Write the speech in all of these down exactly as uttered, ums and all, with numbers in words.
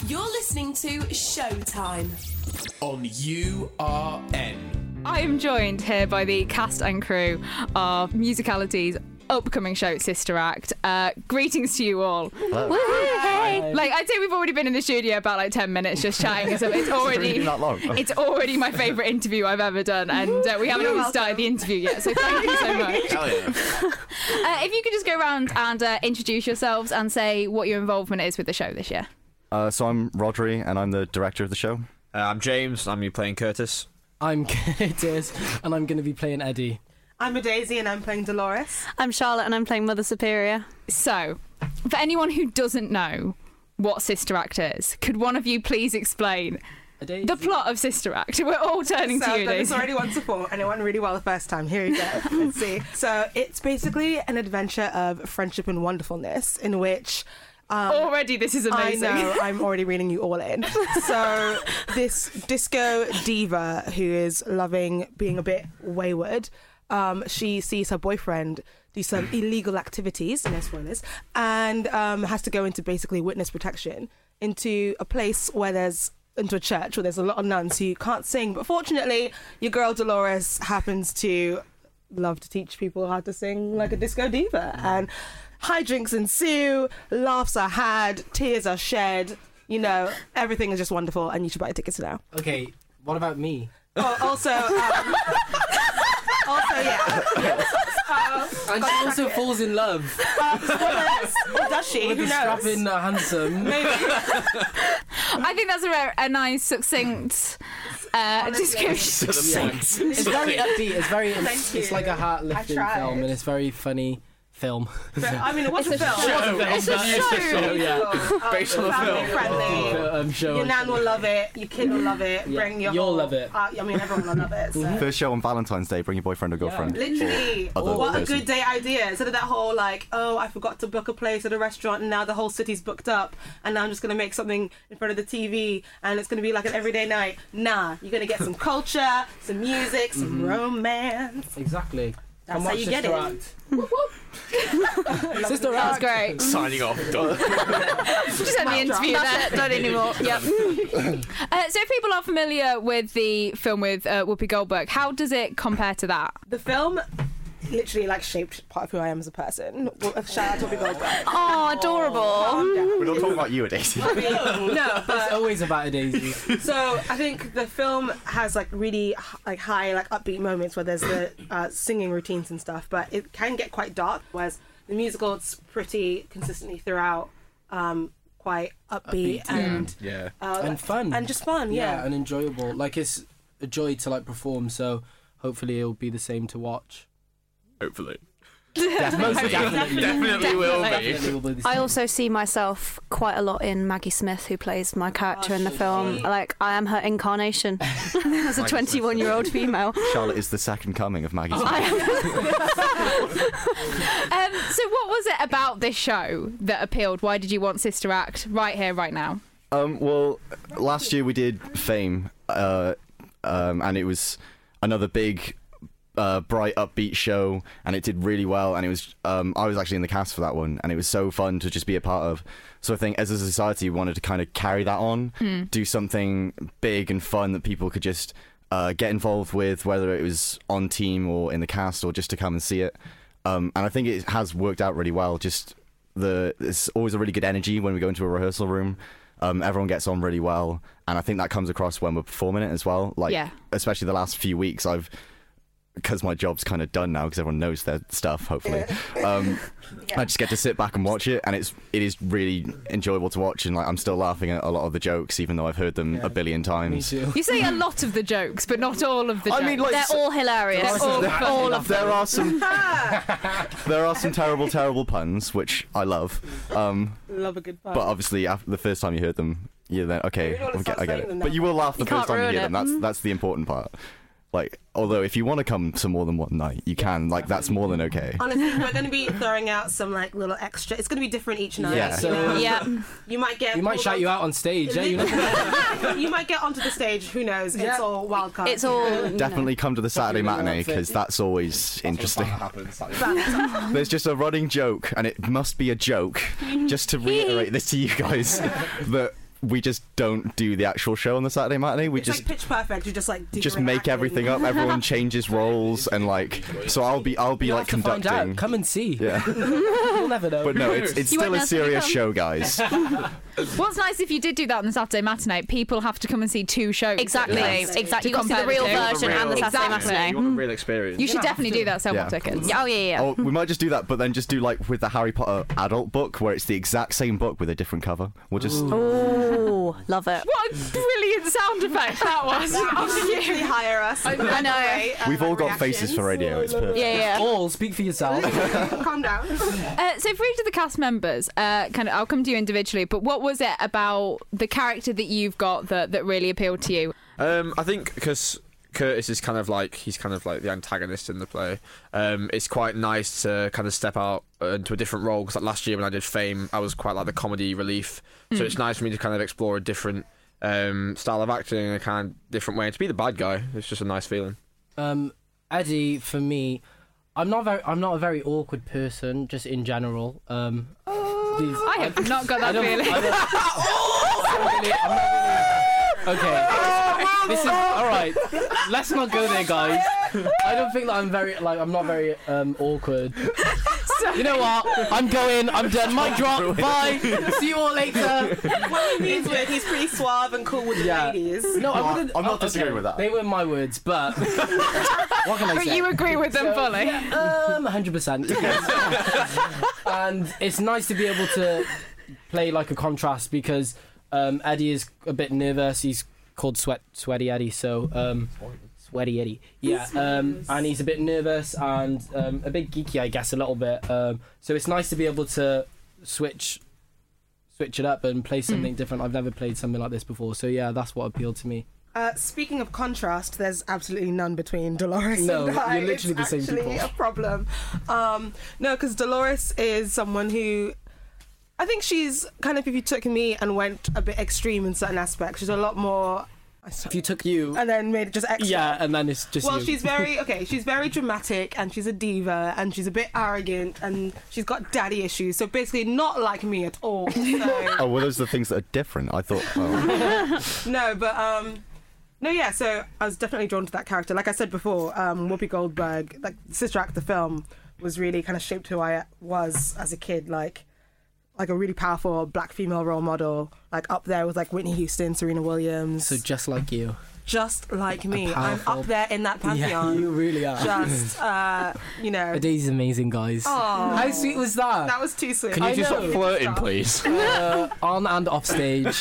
You're listening to Showtime on U R N. I am joined here by the cast and crew of Musicality's upcoming show, Sister Act. Uh, greetings to you all. Hello. Woo-hoo, hey. Like, I'd say we've already been in the studio about like ten minutes just chatting. So it's already It's not long. it's already my favourite interview I've ever done, and uh, we haven't even started the interview yet. So thank you so much. Hell yeah. Uh, if you could just go around and uh, introduce yourselves and say what your involvement is with the show this year. Uh, so I'm Rodri, and I'm the director of the show. Uh, I'm James. I'm you playing Curtis. I'm Curtis, and I'm going to be playing Eddie. I'm a Daisy, and I'm playing Dolores. I'm Charlotte, and I'm playing Mother Superior. So, for anyone who doesn't know what Sister Act is, could one of you please explain the plot of Sister Act? We're all turning so to I've you, done this Daisy. already once before, and it went really well the first time. Here we go. Let's see. So it's basically an adventure of friendship and wonderfulness in which... Um, already, this is amazing. I know, I'm already reading you all in. So this disco diva who is loving being a bit wayward, um, she sees her boyfriend do some illegal activities, no spoilers, and um, has to go into basically witness protection into a place where there's into a church where there's a lot of nuns who can't sing. But fortunately, your girl Dolores happens to love to teach people how to sing like a disco diva, and hijinks ensue, laughs are had, tears are shed. You know, everything is just wonderful, and you should buy tickets now. Okay, what about me? Oh, also, um, also, yeah. Uh, And she also falls in love uh, spoilers. Or does she? with Who the knows? strapping uh, handsome. Maybe. I think that's a, very, a nice, succinct uh, description. It's very upbeat. It's very. It's, Thank it's you. like a heart-lifting I tried. film, and it's very funny film. But, I mean, what's It's a a film? show. What's It's a show. yeah. Based on a family film. friendly. I'm sure. Your nan will love it. Your kid will love it. Yeah. Bring your You'll whole, love it. Uh, I mean, everyone will love it. So. First show on Valentine's Day, bring your boyfriend or girlfriend. Literally, Or other what a person. good day idea. Instead of that whole like, oh, I forgot to book a place at a restaurant and now the whole city's booked up and now I'm just going to make something in front of the T V and it's going to be like an everyday night. Nah, you're going to get some culture, some music, some romance. Exactly. That's Come how watch you get Sister it. Act. Sister That was Act. great. Signing off. Done. Just end the interview there. Not anymore. Yep. Uh, so if people are familiar with the film with uh, Whoopi Goldberg, how does it compare to that? The film literally like shaped part of who I am as a person. Well, shout out to Whoopi Goldberg. Oh, adorable. Yeah. We're not talking about you, Daisy. No, It's but always about a Daisy. so I think the film has like really h- like high like upbeat moments where there's the uh, singing routines and stuff, but it can get quite dark. Whereas the musical, it's pretty consistently throughout, um, quite upbeat, Upbeat, and Yeah. uh, And fun. and just fun. Yeah. and enjoyable. Like, it's a joy to like perform, so hopefully it'll be the same to watch. Hopefully. Definitely, Definitely, Definitely will be. Definitely will be the I same. also see myself quite a lot in Maggie Smith, who plays my character in the film. Like, I am her incarnation as a twenty-one-year-old female. Charlotte is the second coming of Maggie Smith. Um, so what was it about this show that appealed? Why did you want Sister Act right here, right now? Um, well, last year we did Fame, uh, um, and it was another big, uh, bright, upbeat show, and it did really well. And it was, um, I was actually in the cast for that one, and it was so fun to just be a part of. So I think as a society, we wanted to kind of carry that on, Mm. do something big and fun that people could just uh, get involved with, whether it was on team or in the cast or just to come and see it. Um, and I think it has worked out really well. Just the there's always a really good energy when we go into a rehearsal room. Um, everyone gets on really well, and I think that comes across when we're performing it as well. Like, Yeah. especially the last few weeks, I've because my job's kind of done now because everyone knows their stuff. Hopefully, um, I just get to sit back and watch it, and it's it is really enjoyable to watch. And like, I'm still laughing at a lot of the jokes, even though I've heard them Yeah. a billion Me times. too. You say a lot of the jokes, but not all of the I jokes. mean, like, They're all hilarious. all, all of There are some there are some terrible, terrible puns which I love. Um, Love a good fun. But obviously, after the first time you heard them, you're then okay. You don't wanna I get, start I get saying it. them But now. you will laugh the You first can't time you ruin hear it. them. That's that's the important part. Like, although if you want to come to more than one night, you can. Like, that's more than okay. Honestly, we're going to be throwing out some like little extra. It's going to be different each night. Yeah. So- you know? Yeah. You might get. You might pulled shout on- you out on stage. Yeah, you know. You might get onto the stage. Who knows? It's Yeah. all wild card. It's all. you know. Definitely come to the Saturday really matinee outfit. because that's always interesting. happens. There's just a running joke, and it must be a joke, just to reiterate this to you guys, that we just don't do the actual show on the Saturday matinee. We It's just like Pitch Perfect. You just like just different make acting. everything up. Everyone changes roles, and like, so I'll be I'll be You like have to find conducting. out. Come and see. Yeah, You'll never know. but no, it's it's You still won't a know till you serious come. show, guys. What's nice if you did do that on the Saturday matinee, people have to come and see two shows. Exactly, Yes. exactly. To You got to see the compare real the two. version and the Saturday Exactly. matinee. You want the real experience. You should You don't definitely have do that. Sell more Yeah. tickets. Oh yeah, yeah. Oh, we might just do that, but then just do like with the Harry Potter adult book, where it's the exact same book with a different cover. We'll just Oh, love it. What a brilliant sound effect that was. Literally hire us. I know. we've all got faces for radio. It's perfect. Yeah, yeah. All speak for yourself. Calm down. Uh, so for each of the cast members, uh, kind of, I'll come to you individually. But what was it about the character that you've got that that really appealed to you? Um, I think because Curtis is kind of like he's kind of like the antagonist in the play. Um, it's quite nice to kind of step out uh, into a different role because like last year when I did Fame, I was quite like the comedy relief. So it's nice for me to kind of explore a different um, style of acting in a kind of different way. And to be the bad guy, it's just a nice feeling. Um, Eddie, for me, I'm not very. I'm not a very awkward person, just in general. Um, these, I have not got that I don't, feeling. I don't, I'm really, I'm not really, okay, this is all right. Let's not go there, guys. I don't think that I'm very like I'm not very um, awkward. You know what? I'm going. I'm done. Mic drop. Bye. See you all later. What he means with he's pretty suave and cool with the Yeah. ladies. No, I wouldn't. I'm not oh, disagreeing okay. with that. They were my words, but what can I But say? you agree with them fully. Um, one hundred percent. And it's nice to be able to play like a contrast because um, Eddie is a bit nervous. He's called Sweat Sweaty Eddie, so um, Sweaty Eddie. Yeah, um, and he's a bit nervous and um, a bit geeky, I guess, a little bit. Um, so it's nice to be able to switch switch it up and play something different. I've never played something like this before, so yeah, that's what appealed to me. Uh, speaking of contrast, there's absolutely none between Dolores No, and I. you're literally the it's same actually people. a problem. Um, no, because Dolores is someone who, I think she's kind of, if you took me and went a bit extreme in certain aspects, she's a lot more. If you took you, And then made it just extra. yeah, and then it's just Well, you. she's very okay. She's very dramatic, and she's a diva, and she's a bit arrogant, and she's got daddy issues. So basically, not like me at all. So, Oh, well, those are the things that are different. I thought. Oh. no, but um, no, yeah. So I was definitely drawn to that character. Like I said before, um, Whoopi Goldberg, like Sister Act, the film, was really kind of shaped who I was as a kid. Like, like a really powerful black female role model, like up there with like Whitney Houston, Serena Williams, So just like you. just like me. I'm powerful- up there in that Yeah, pantheon. you really are. Just, uh, you know. Adai's amazing, guys. Aw. How sweet was that? That was too sweet. Can you I just know. stop flirting, please? Uh, on and off stage.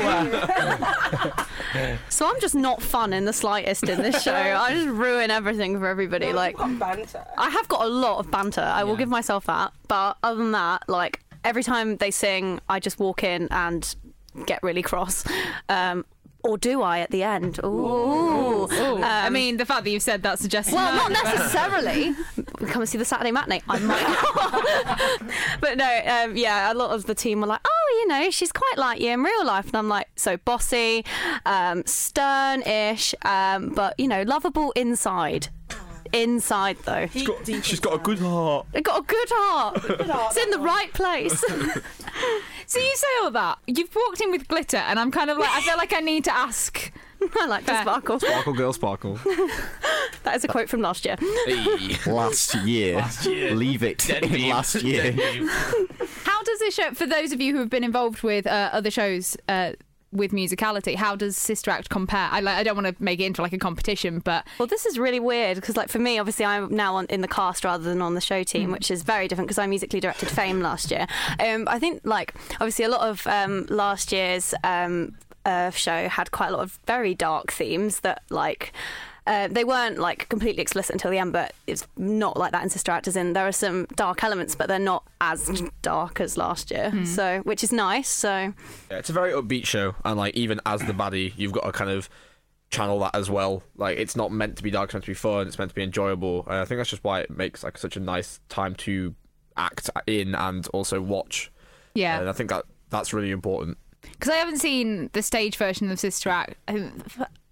So I'm just not fun in the slightest in this show. I just ruin everything for everybody. Like banter. I have got a lot of banter. I will Yeah. give myself that. But other than that, like every time they sing, I just walk in and get really cross. Um, or do I at the end? Ooh. Um, I mean, the fact that you've said that suggests. well, not necessarily. Come and see the Saturday matinee. I might. But no, um, yeah, a lot of the team were like, oh, you know, she's quite like you in real life. And I'm like, so bossy, um, stern-ish, um, but, you know, lovable inside. Inside, though. Deep, deep She's got a good heart. They've got a good heart. It's in the right place. So you say all that. You've walked in with glitter, and I'm kind of like, I feel like I need to ask. I like to Fair. sparkle. Sparkle girl, sparkle. That is a quote from last year. Hey. Last year. Leave it in last year. How does this show, for those of you who have been involved with uh, other shows uh, with musicality, how does Sister Act compare? I, like, I don't want to make it into like a competition, but Well, this is really weird because, like, for me, obviously, I'm now on, in the cast rather than on the show team, which is very different because I musically directed Fame last year. Um, I think, like, obviously, a lot of um, last year's um, uh, show had quite a lot of very dark themes that, like. Uh, they weren't like completely explicit until the end, but it's not like that in Sister Act. As in, there are some dark elements, but they're not as dark as last year. So, which is nice. So, Yeah, it's a very upbeat show, and like even as the baddie, you've got to kind of channel that as well. Like it's not meant to be dark; it's meant to be fun. It's meant to be enjoyable. And I think that's just why it makes like such a nice time to act in and also watch. yeah. And I think that that's really important. Because I haven't seen the stage version of Sister Act. Um,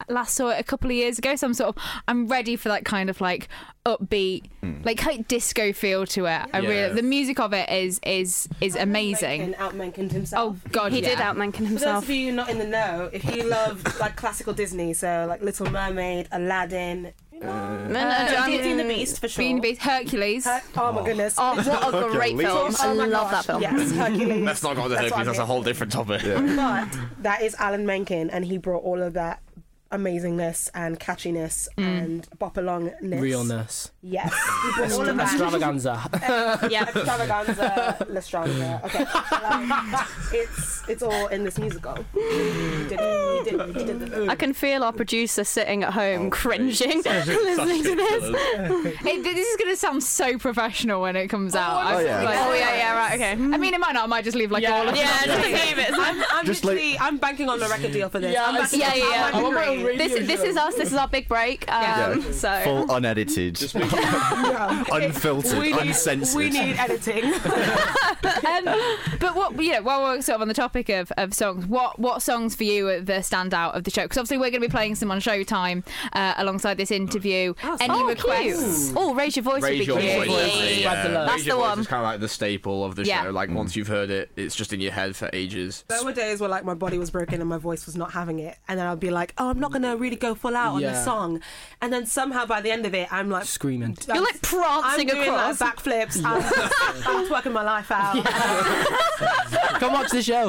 last saw it a couple of years ago, so I'm sort of I'm ready for that kind of like upbeat, like kind of disco feel to it. I Yeah. really the music of it is is is amazing. And out-Menkened himself. Oh God, He yeah. did out-Menken For those himself. of you not in the know, if you love like classical Disney, so like Little Mermaid, Aladdin, No, no, Uh, Beauty and the Beast for sure. Beauty and the Beast, Hercules. Her- oh my goodness. Oh, what a great film! I Oh my love gosh, that film. Yes, Hercules. Let's not go to That's Hercules. what That's a I'm whole different topic. But that is Alan Menken, and he brought all of that amazingness and catchiness and bop alongness. Realness. Yes. He brought all of that. Extravaganza. Yeah. Extravaganza, Lestranza. Okay. Like, it's it's all in this musical. He did, he did, he did the I can feel our producer sitting at home cringing listening to this. It, this is going to sound so professional when it comes out. I Oh, feel yeah. like- Oh yeah, yeah, right, okay. I mean, it might not. I might just leave like all of Yeah, it. just leave it. I'm, I'm Just like- literally, I'm banking on the record deal for this. Yeah, I'm I banking Yeah, on yeah, yeah. how I want my I'm own radio This this is us. This is our big break. Um, Yeah. So Full unedited, unfiltered, we need, uncensored. we need editing. Um, but what you know, while we're sort of on the topic of, of songs, what what songs for you are the standout of the show? Because obviously we're going to be playing some on Showtime uh, alongside this interview. Any oh, requests? cute. Oh, raise your voice. Raise would your be cute. voice. Yeah. Yeah. That's Raise your the voice one. is kind of like the staple of the Yeah. show. Like once you've heard it, it's just in your head for ages. There were days where like my body was broken and my voice was not having it, and then I'd be like, "Oh, I'm not gonna really go full out on Yeah. this song," and then somehow by the end of it, I'm like Screaming. You're like I'm prancing doing across. like backflips. I'm, I'm twerking my life out. Come watch the show.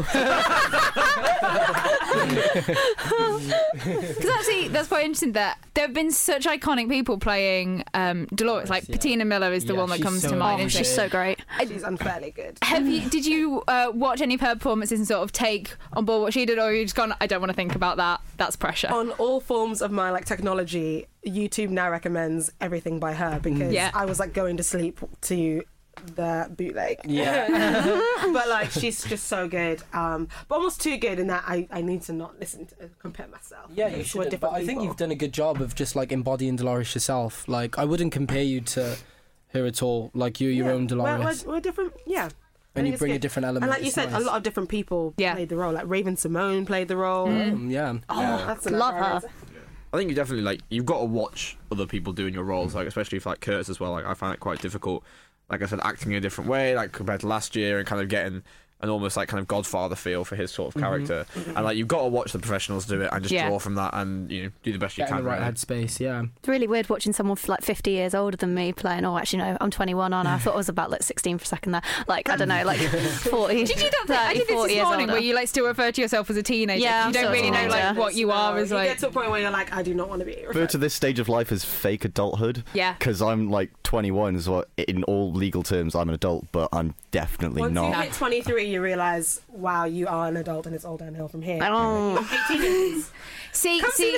Because actually, that's quite interesting that there have been such iconic people playing um, Dolores. Like yeah. Patina Miller is the Yeah, one that she's comes so to mind. Oh, isn't she's she? so great. She's unfairly good. Have you? Did you uh, watch any of her performances and sort of take on board what she did, or you just gone? I don't want to think about that. That's pressure. On all forms of my like technology, YouTube now recommends everything by her because Yeah. I was like going to sleep to the bootleg. Yeah. But like she's just so good, um, but almost too good in that I, I need to not listen to compare myself. Yeah, you with should. But different I think people. you've done a good job of just like embodying Dolores yourself. Like I wouldn't compare you to her at all. Like you're your Yeah. own We're, Dolores, we're, we're different, yeah. I and think you it's bring a good. different element. And like you It's said, nice. a lot of different people Yeah. played the role. Like Raven Simone played the role. Um, yeah. Oh, that's an Love her. embarrassing- I think you definitely like you've got to watch other people doing your roles, like especially for like Curtis as well. Like I find it quite difficult. Like I said, acting in a different way, like compared to last year, and kind of getting an almost like kind of Godfather feel for his sort of character. And like you've got to watch the professionals do it and just Yeah. draw from that, and you know do the best you Get in can. the right really. headspace. Yeah. It's really weird watching someone f- like fifty years older than me playing. Oh, actually, no, I'm twenty-one on. I thought I was about like sixteen for a second there. Like, I don't know, like forty. Did you not think? I did this forty this years morning older. where you like still refer to yourself as a teenager. Yeah, 'cause I'm you don't still a really know like teenager. what you are as you like. get to a point where you're like, I do not want to be. refer referred to this stage of life as fake adulthood. Yeah. Because I'm like twenty-one, so in all legal terms, I'm an adult, but I'm definitely Once not. you hit twenty-three, you realise, wow, you are an adult, and it's all downhill from here. I don't. eighteen See, Come see see, the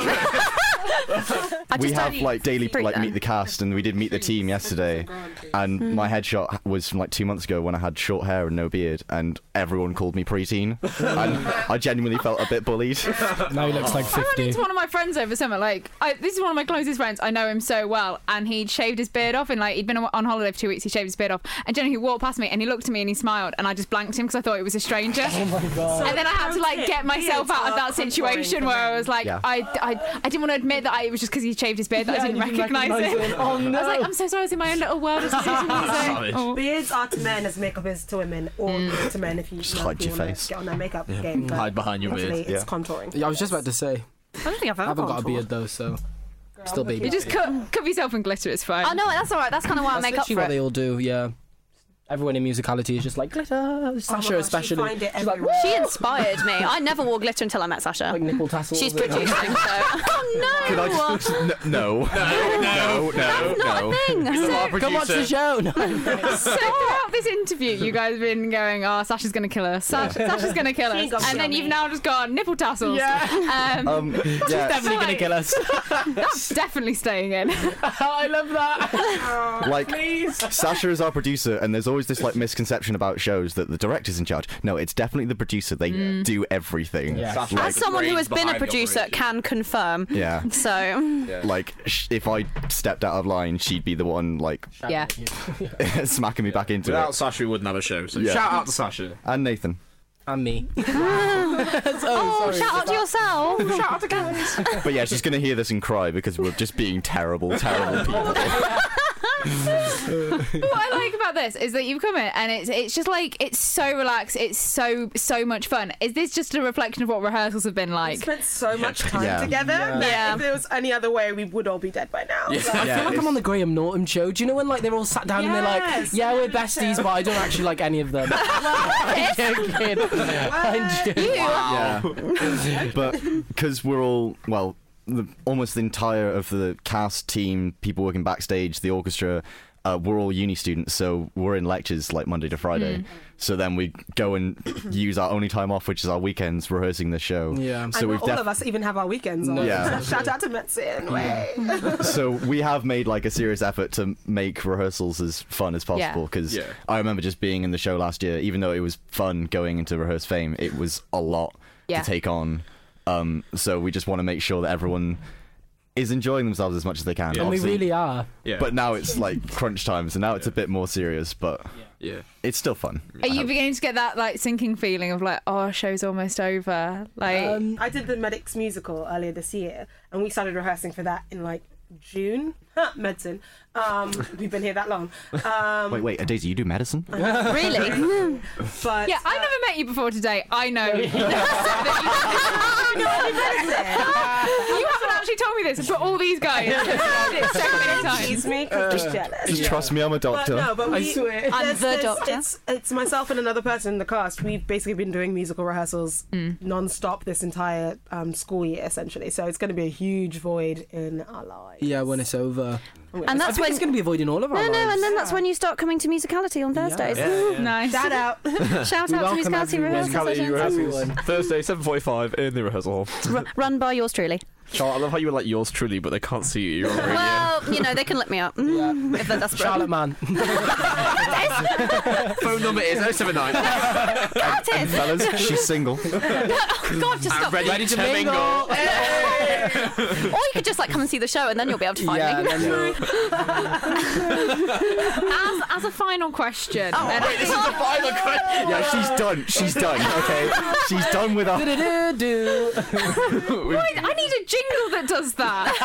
show. I We just have don't like daily freak like them. meet the cast, and we did meet the team yesterday. And my headshot was from like two months ago when I had short hair and no beard, and everyone called me preteen, and I genuinely felt a bit bullied. Now he looks like I ran fifty. into one of my friends over summer. Like, I, this is one of my closest friends. I know him so well, and he'd shaved his beard off, and like he'd been on holiday for two weeks. He shaved his beard off, and generally he walked past me, and he looked at me, and he smiled, and I just blanked him because I thought it was a stranger. Oh my god. And then I had to like get myself out of that situation where I was like, Yeah. I, I, I didn't want to admit that I, it was just because he shaved his beard that I didn't you didn't recognise recognise him. him. Oh, no. I was like, I'm so sorry, I was in my own little world. As Savage. oh. Beards are to men as makeup is to women, or to men if you, Just you know, hide if you your wanna face. get on their makeup game. but Hide behind your beard. literally, It's Yeah. contouring. Yeah, I was just about to say. I don't think I've I ever haven't gone got a for beard though, so still baby. You just cut, cover yourself in glitter, it's fine. Oh no, that's all right. That's kind of why I That's make up literally for what they it. all do. Yeah. Everyone in musicality is just like glitter. Oh my Sasha gosh, especially. You find it She's like, everywhere. She inspired me. I never wore glitter until I met Sasha. like nipple tassels. She's and- producing, so. Oh no! Could I just n- no, no, no, no, Not no. a thing. Come watch the show. No. So throughout this interview, you guys have been going, "Oh, Sasha's gonna kill us. Sasha, Sasha's gonna kill She us," ain't gonna and then kill you've me. now just gone nipple tassels. Yeah, um, Um, yeah, Definitely gonna kill us. that's definitely staying in. I love that. like Sasha is our producer, and there's always this like misconception about shows that the director's in charge. No, it's definitely the producer. They do everything. Yeah. Sasha, As like, the someone who has brains been a behind the producer, operation. can confirm. Yeah. So. Like sh- if I stepped out of line, she'd be the one like Yeah. smacking me back into Without it. Sasha, we wouldn't have a show. So Yeah. shout out to Sasha. And Nathan. And me. Oh, shout out to yourself. Shout out to guys. But yeah, she's gonna hear this and cry because we're just being terrible, terrible people. What I like about this is that you've come in and it's it's just like it's so relaxed, it's so so much fun. Is this just a reflection of what rehearsals have been We like? spent so much time Yeah. together Yeah. that Yeah. if there was any other way, we would all be dead by now. Yeah. So- I feel like I'm on the Graham Norton show. Do you know when like they're all sat down and they're like, Yes. "Yeah, we're besties, but I don't actually like any of them." I'm joking. I'm joking. Yeah. But because we're all, well, the, almost the entire of the cast team, people working backstage, the orchestra, uh, we're all uni students, so we're in lectures like Monday to Friday. Mm. So then we go and use our only time off, which is our weekends, rehearsing the show. Yeah. So and we've not all def- of us even have our weekends on. Yeah. Shout out to Metzin. Way. so we have made like a serious effort to make rehearsals as fun as possible because Yeah. I remember just being in the show last year, even though it was fun going into rehearse fame, it was a lot Yeah. to take on. Um, so we just want to make sure that everyone is enjoying themselves as much as they can. Yeah. And we Obviously- really are. Yeah. But now it's like crunch time, so now it's a bit more serious, but yeah. it's still fun. Are you beginning to get that like sinking feeling of like, oh, show's almost over? Like, Um, I did the Medics musical earlier this year, and we started rehearsing for that in like June. Medicine. Um, we've been here that long. Um, Wait, wait, Daisy, you do medicine? really? but Yeah, uh, I've never met you before today. I know. you haven't actually told me this, but all these guys have said it so many times. Tease me 'cause she's jealous. Just trust me, I'm a But doctor. no, but I we, swear. I'm there's- the there's- doctor. It's, it's myself and another person in the cast. We've basically been doing musical rehearsals non-stop this entire um, school year, essentially. So it's going to be a huge void in our lives. Yeah, when it's over. And I that's think when. it's going to be avoiding all of our No, no, lives. and then that's when you start coming to musicality on Thursdays. Nice. Shout out. Shout We out to welcome musicality everyone. rehearsal Musicality sessions. rehearsals. Thursday, seven forty-five in the rehearsal hall. R- run by yours truly. Charlotte, I love how you were like yours truly, but they can't see you. You're on radio. Well, you know, they can look me up mm, if they're desperate. Charlotte Man. Phone number is oh seven nine. That is. Fellas, she's single. Oh, God, just stop. Ready, Ready to to mingle. Or you could just like come and see the show and then you'll be able to find Yeah, me. then you'll- As, as a final question, Oh, and- This is the final question. Yeah, she's done. She's done. Okay, she's done with our. Do-do-do-do. Wait, I need a jingle that does that.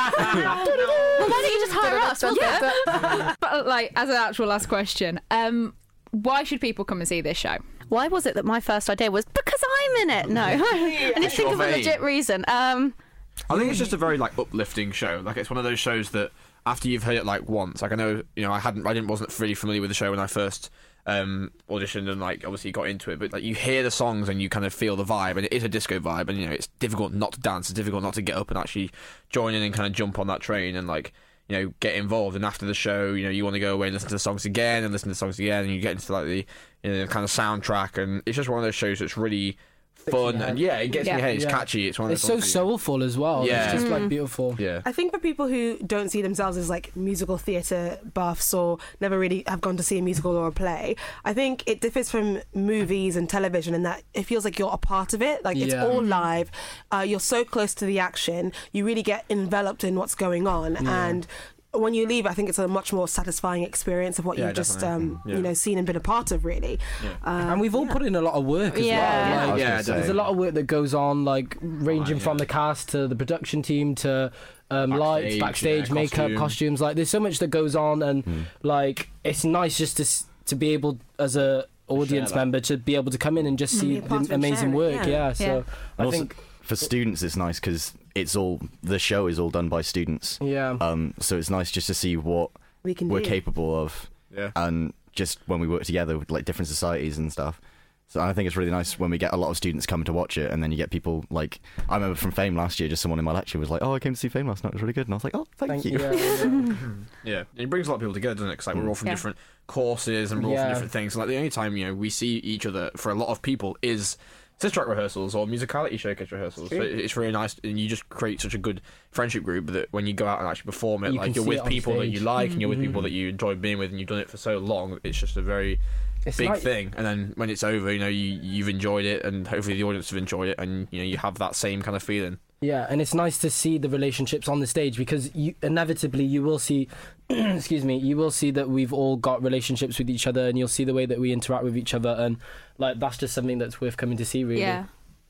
Well, why don't you just hire us? We'll do it. But like, as an actual last question, um, why should people come and see this show? Why was it that my first idea was because I'm in it? No, I need to think your of a vein. legit reason. Um, I think it's just a very like uplifting show. Like it's one of those shows that after you've heard it like once, like I know, you know, I hadn't, I didn't, wasn't really familiar with the show when I first um, auditioned and like obviously got into it. But like you hear the songs and you kind of feel the vibe, and it is a disco vibe, and you know it's difficult not to dance, it's difficult not to get up and actually join in and kind of jump on that train and like you know get involved. And after the show, you know you want to go away and listen to the songs again and listen to the songs again, and you get into like the you know kind of soundtrack, and it's just one of those shows that's really fun your and head. yeah, it gets in your Yeah. head. It's Yeah. catchy. It's one of It's those so songs soulful as well. Yeah. It's just Mm. like beautiful. that you- yeah. I think for people who don't see themselves as like musical theatre buffs or never really have gone to see a musical or a play, I think it differs from movies and television in that it feels like you're a part of it. Like it's Yeah. all live. Uh, you're so close to the action. You really get enveloped in what's going on. And when you leave, I think it's a much more satisfying experience of what Yeah, you've just definitely. um, Yeah. you know seen and been a part of, really. Um, And we've all put in a lot of work as Yeah. well. I Like, was Yeah, gonna say. there's a lot of work that goes on, like ranging yeah. from the cast to the production team to um, Backstage, lights, yeah, backstage, makeup, costume. costumes. Like, there's so much that goes on, and Hmm. like it's nice just to s- to be able as a audience that. member to be able to come in and just see Be a part of the it, amazing share it, work. yeah. Yeah, so Yeah. I Also, think for students, it's nice because it's all the show is all done by students. yeah. Um, so it's nice just to see what we can we're do. capable of, Yeah. and just when we work together with like different societies and stuff. So I think it's really nice when we get a lot of students come to watch it, and then you get people like I remember from Fame last year. Just someone in my lecture was like, "Oh, I came to see Fame last night. It was really good," and I was like, "Oh, thank, Thank you." you. Yeah, yeah. Yeah, it brings a lot of people together, doesn't it? Because like we're all from Yeah. different courses and we're all from Yeah. different things. Like the only time you know we see each other for a lot of people is sister track rehearsals or musicality showcase rehearsals. So it- it's really nice, and you just create such a good friendship group that when you go out and actually perform it, You like can you're see with it on people that stage. you like and you're with people that you enjoy being with, and you've done it for so long. It's just a very It's big like- thing, and then when it's over, you know, you you've enjoyed it, and hopefully the audience have enjoyed it, and you know, you have that same kind of feeling. Yeah, and it's nice to see the relationships on the stage because you, inevitably you will see, excuse me, you will see that we've all got relationships with each other, and you'll see the way that we interact with each other, and like that's just something that's worth coming to see, really. Yeah.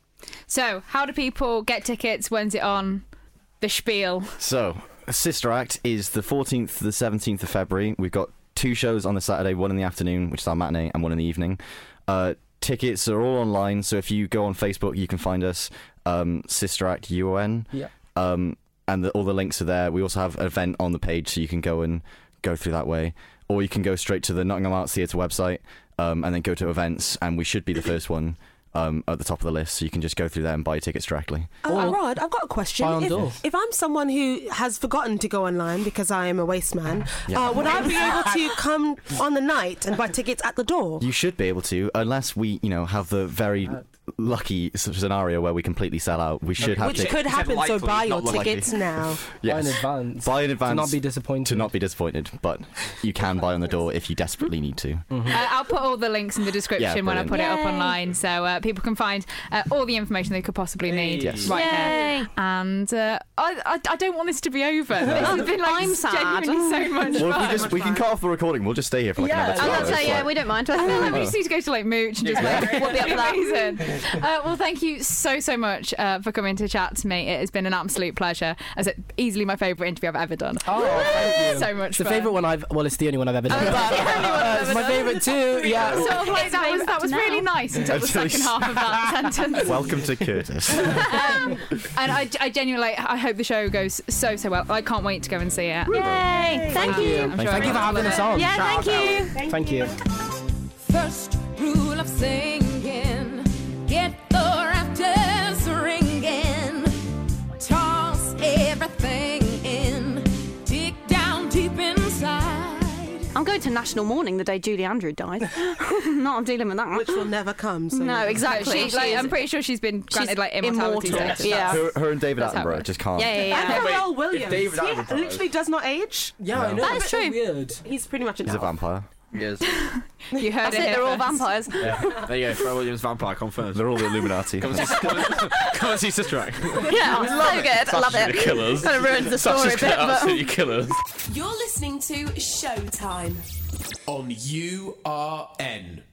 So, how do people get tickets? When's it on? The spiel. So, Sister Act is the fourteenth to the seventeenth of February. We've got two shows on the Saturday, one in the afternoon, which is our matinee, and one in the evening. Uh, tickets are all online, so if you go on Facebook, you can find us, um, Sister Act U O N. Yeah. Um, and the, all the links are there. We also have an event on the page, so you can go and go through that way. Or you can go straight to the Nottingham Arts Theatre website, um, and then go to events, and we should be the first one um, at the top of the list, so you can just go through there and buy tickets directly. Uh, Or- Rod, I've got a question. Buy on If, door. if I'm someone who has forgotten to go online because I am a waste man, Yeah. uh, would I be able to come on the night and buy tickets at the door? You should be able to, unless we, you know, have the very lucky s- scenario where we completely sell out. We should have Which tickets. could happen, so likely, buy your not likely. tickets now. Buy Yes. in advance. Buy in advance To not be disappointed. to not be disappointed, but you can buy on the door if you desperately need to. Uh, I'll put all the links in the description Yeah, when I brilliant. put it up Yay. online, so uh, people can find uh, all the information they could possibly need Yes. right Yay. there. And uh, I, I, I don't want this to be over. This has been like I'm sad. genuinely so much Well, if fun. we just we can cut off the recording, we'll just stay here for like Yeah. another two I was hours. gonna say, yeah, like- we don't mind. we just need to go to like Mooch and just like, we'll be up for that. Amazing. Uh, well, thank you so so much uh, for coming to chat to me. It has been an absolute pleasure. As it easily my favourite interview I've ever done. Oh, thank you. So much It's the fun. favourite one I've. Well, it's the only one I've ever done. Oh, but, it's the only one I've uh, it's ever my done. favourite too. Yeah. Sort of like His that was favourite that was up to really now. nice until the Until second he- half of that sentence. Welcome to Curtis. Um, and I, I genuinely, I hope the show goes so so well. I can't wait to go and see it. Yay! Thank Um, you. I'm sure Thank you for everyone having will us love it. on. Yeah, thank you. Thank you. First rule of singing, get the rafters ringing, toss everything in, dig down deep inside. I'm going to National Mourning the day Julie Andrew died. Not dealing with that. Which will never come. So No, yeah. exactly. She, She like, is- I'm pretty sure she's been granted she's like immortality. immortal. status. Yeah. her, her and David That's how it Attenborough works. just can't. Yeah, yeah, yeah. And Wait, Pharrell if Williams. David he Attenborough literally does not age. Yeah, I know. That's It's so true. weird. He's pretty much an He's a elf. vampire. Yes. You heard That's it. it. here They're all first. vampires. There you go, Pharrell Williams vampire confirmed. They're all the Illuminati. Come and see, come and, come and see Sister Act. Yeah, so good. I love it. Killers. Kind of ruins the story a bit, but. Absolutely killers. You're listening to Showtime. On U R N.